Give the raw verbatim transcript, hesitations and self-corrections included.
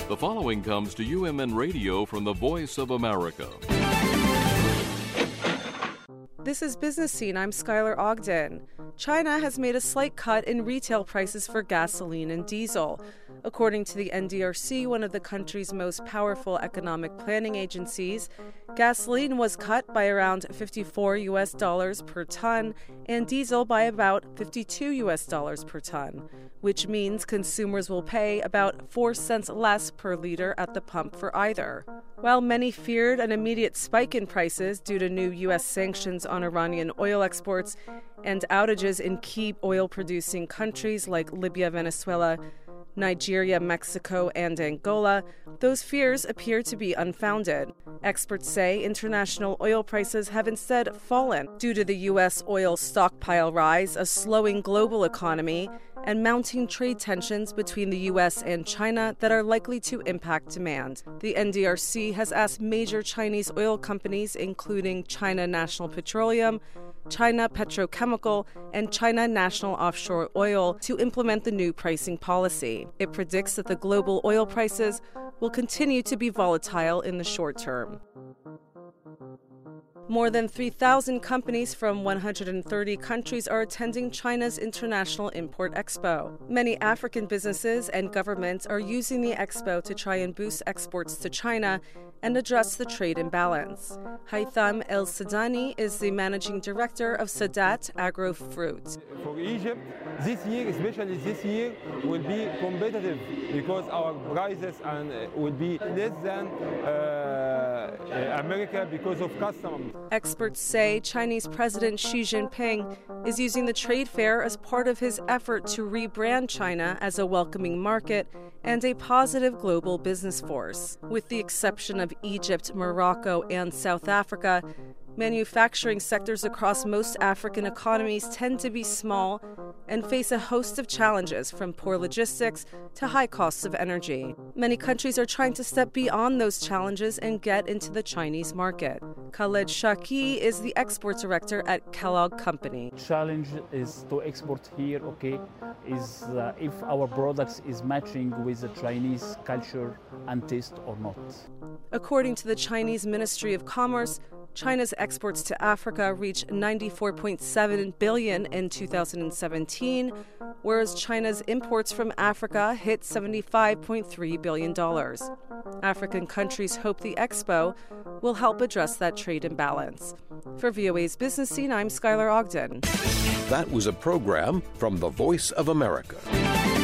The following comes to U M N Radio from the Voice of America. This is Business Scene. I'm Skylar Ogden. China has made a slight cut in retail prices for gasoline and diesel. According to the N D R C, one of the country's most powerful economic planning agencies, gasoline was cut by around fifty-four U S dollars per ton and diesel by about fifty-two U S dollars per ton, which means consumers will pay about four cents less per liter at the pump for either. While many feared an immediate spike in prices due to new U S sanctions on Iranian oil exports and outages in key oil-producing countries like Libya, Venezuela, Nigeria, Mexico, and Angola, those fears appear to be unfounded. Experts say international oil prices have instead fallen due to the U S oil stockpile rise, a slowing global economy, and mounting trade tensions between the U S and China that are likely to impact demand. The N D R C has asked major Chinese oil companies, including China National Petroleum, China Petrochemical, and China National Offshore Oil, to implement the new pricing policy. It predicts that the global oil prices will continue to be volatile in the short term. More than three thousand companies from one hundred thirty countries are attending China's International Import Expo. Many African businesses and governments are using the expo to try and boost exports to China and address the trade imbalance. Haitham El Sadani is the managing director of Sadat Agro Fruit. For Egypt, this year, especially this year, will be competitive because our prices and uh, will be less than uh, America because of customs. Experts say Chinese President Xi Jinping is using the trade fair as part of his effort to rebrand China as a welcoming market and a positive global business force. With the exception of Egypt, Morocco, and South Africa, manufacturing sectors across most African economies tend to be small and face a host of challenges, from poor logistics to high costs of energy. Many countries are trying to step beyond those challenges and get into the Chinese market. Khaled Shaki is the export director at Kellogg Company. Challenge is to export here, okay, is uh, if our products is matching with the Chinese culture and taste or not. According to the Chinese Ministry of Commerce, China's exports to Africa reached ninety-four point seven billion dollars in two thousand seventeen, whereas China's imports from Africa hit seventy-five point three billion dollars. African countries hope the expo will help address that trade imbalance. For V O A's Business Scene, I'm Skylar Ogden. That was a program from the Voice of America.